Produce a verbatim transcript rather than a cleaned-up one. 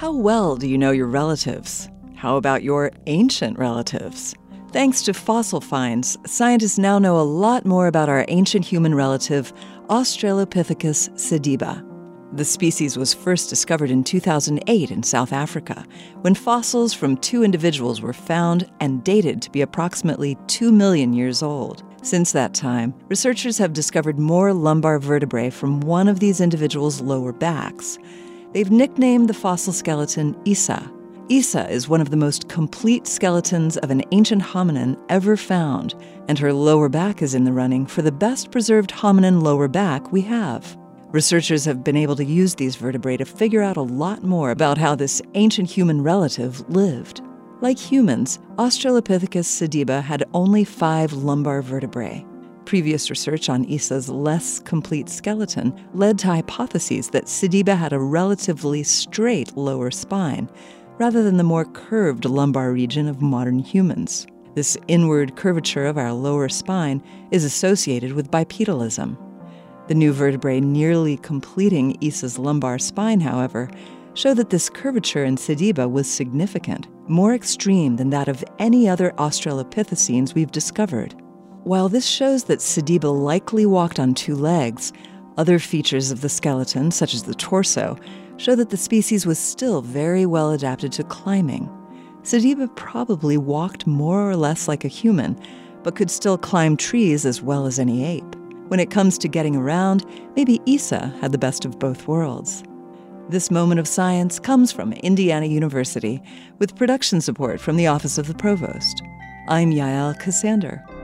How well do you know your relatives? How about your ancient relatives? Thanks to fossil finds, scientists now know a lot more about our ancient human relative, Australopithecus sediba. The species was first discovered in two thousand eight in South Africa, when fossils from two individuals were found and dated to be approximately two million years old. Since that time, researchers have discovered more lumbar vertebrae from one of these individuals' lower backs. They've nicknamed the fossil skeleton Issa. Issa is one of the most complete skeletons of an ancient hominin ever found, and her lower back is in the running for the best preserved hominin lower back we have. Researchers have been able to use these vertebrae to figure out a lot more about how this ancient human relative lived. Like humans, Australopithecus sediba had only five lumbar vertebrae. Previous research on Issa's less complete skeleton led to hypotheses that sediba had a relatively straight lower spine, rather than the more curved lumbar region of modern humans. This inward curvature of our lower spine is associated with bipedalism. The new vertebrae nearly completing Issa's lumbar spine, however, show that this curvature in sediba was significant, more extreme than that of any other Australopithecines we've discovered. While this shows that sediba likely walked on two legs, other features of the skeleton, such as the torso, show that the species was still very well adapted to climbing. Sediba probably walked more or less like a human, but could still climb trees as well as any ape. When it comes to getting around, maybe Issa had the best of both worlds. This moment of science comes from Indiana University, with production support from the Office of the Provost. I'm Yael Ksander.